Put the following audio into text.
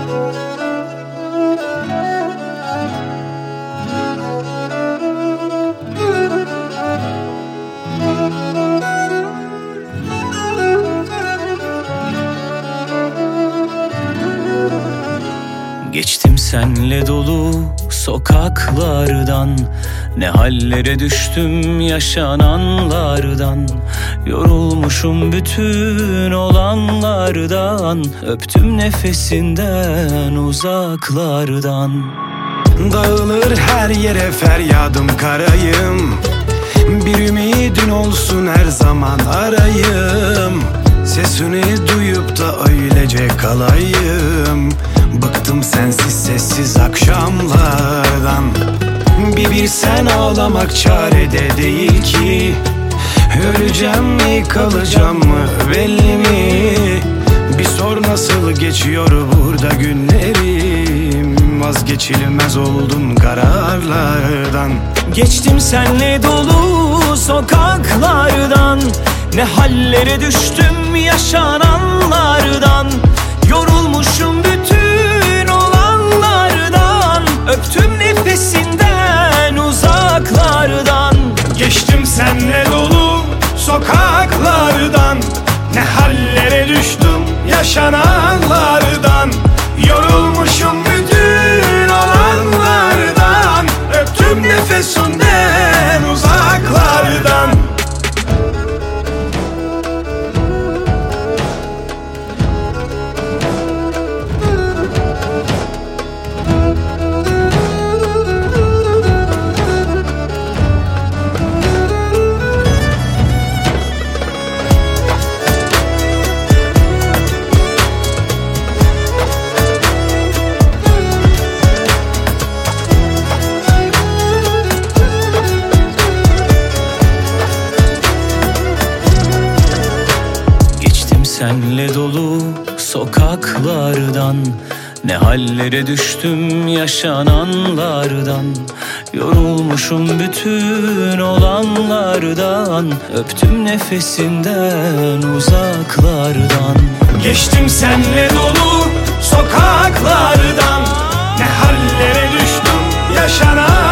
Geçtim senle dolu sokaklardan, ne hallere düştüm yaşananlardan. Yorulmuşum bütün olanlardan, öptüm nefesinden uzaklardan. Dağılır her yere feryadım karayım, bir ümidin olsun her zaman arayım. Sesini duyup da öylece kalayım. Bıktım sensiz sessiz akşamlardan. Bir sen ağlamak çarede değil ki. Öleceğim mi kalacağım mı belli mi? Bir sor nasıl geçiyor burada günlerim. Vazgeçilmez oldum kararlardan. Geçtim senle dolu sokaklardan, ne hallere düştüm yaşananlardan. Yorulmuşum bütün olanlardan, öptüm nefesinden uzaklardan. Geçtim senle dolu sokaklardan, ne hallere düştüm yaşananlardan. Yorulmuşum bütün olanlardan, öptüm nefesinden uzaklardan. Senle dolu sokaklardan, ne hallere düştüm yaşananlardan. Yorulmuşum bütün olanlardan, öptüm nefesinden uzaklardan. Geçtim senle dolu sokaklardan, ne hallere düştüm yaşanan